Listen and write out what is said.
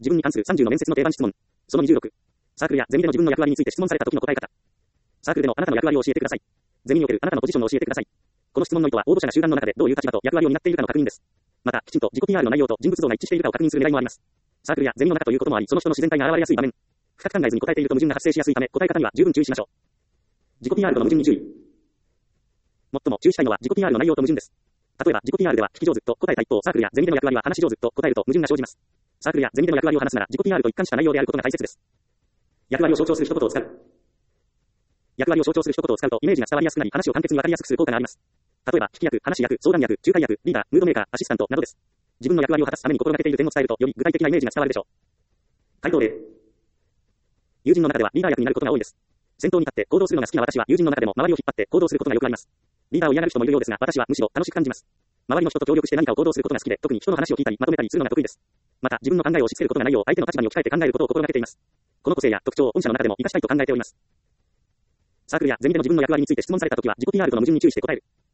自分に関する30の面接の定番質問。その26。サークルやゼミでの自分の役割について質問された時の答え方。サークルでのあなたの役割を教えてください。ゼミにおけるあなたのポジションを教えてください。この質問の意図は応募者が集団の中でどういう立場と役割を担っているかの確認です。また、きちんと自己 PR の内容と人物像が一致しているかを確認する狙いもあります。サークルやゼミの中ということもあり、その人の自然体が現れやすい場面。深く考えずに答えていると矛盾が発生しやすいため、答え方には十分注意しましょう。自己 PR との矛盾に注意。最も注意したいのは自己 PR の内容と矛盾です。例えば、自己 PR では聞き上手と答えた一方、サークルやゼミでの役割は話し上手と答えると矛盾が生じます。サークルやゼミでの役割を話すなら自己 PR と一貫した内容であることが大切です。役割を象徴する一言を使う。役割を象徴する一言を使うとイメージが伝わりやすくなり、話を簡潔にわかりやすくする効果があります。例えば、聞き役、話し役、相談役、仲介役、リーダー、ムードメーカー、アシスタントなどです。自分の役割を果たすために心がけている点を伝えると、より具体的なイメージが伝わるでしょう。回答例。友人の中ではリーダー役になることが多いです。先頭に立って行動するのが好きな私は友人の中でも周りを引っ張って行動することがよくあります。リーダーを嫌がる人もいるようですが、私はむしろ楽しく感じます。周りの人と協力して何かを行動することが好きで、特に人の話を聞いたりまとめたりするのが得意です。また、自分の考えを押し付けることがないよう相手の立場に置き換えて考えることを心がけています。この個性や特徴を御社の中でも活かしたいと考えております。サークルやゼミでの自分の役割について質問されたときは自己 PR との矛盾に注意して答える。